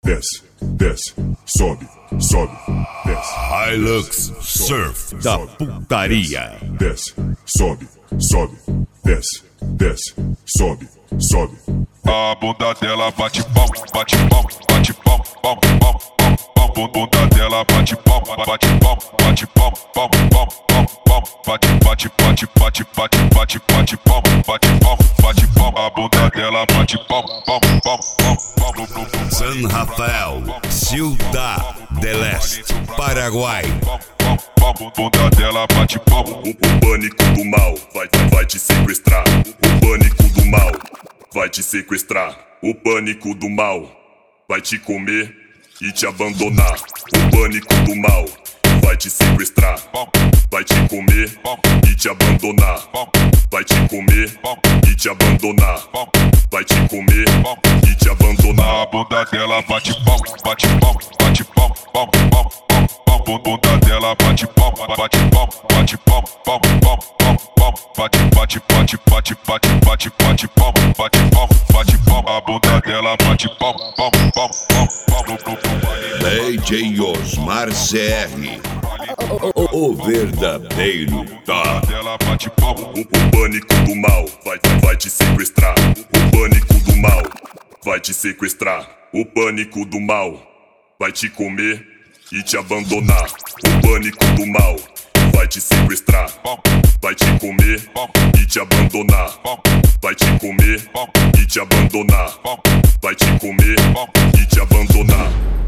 desce, desce, sobe, sobe, desce. Hilux Surf da putaria. Desce, sobe, sobe, desce, desce, sobe, sobe. A bunda dela bate palma, bate palma, bate palma, palma, palma, palma, palma. Bunda dela bate palma, bate palma, bate palma, palma, palma, palma, palma. Bate, bate, bate, bate, bate, bate, bate palma, bate palma, bate palma. A bunda dela bate palma, palma, palma, palma, palma. San Rafael, Ciudad del Este, Paraguai. Bunda dela bate palma. O pânico do mal vai te sequestrar. O pânico do mal vai te sequestrar. O pânico do mal vai te comer e te abandonar. O pânico do mal vai te sequestrar, vai te comer e te abandonar. Vai te comer e te abandonar. Vai te comer e te abandonar. A bunda dela bate palma, bate palma, bate palma, palma, palma, palma. Bunda dela bate palma, bate palma, bate palma, palma, palma, palma, palma. Bate, bate, bate, bate, bate, bate, bate palma, bate palma, bate palma. A bunda dela bate palma, palma, palma, palma, palma. DJ Osmar CR, o verdadeiro tá. Dela bate palma. O pânico do mal vai te sequestrar. O pânico do mal vai te sequestrar. O pânico do mal vai te comer e te abandonar. O pânico do mal vai te sequestrar, vai te comer e te abandonar. Vai te comer e te abandonar. Vai te comer e te abandonar.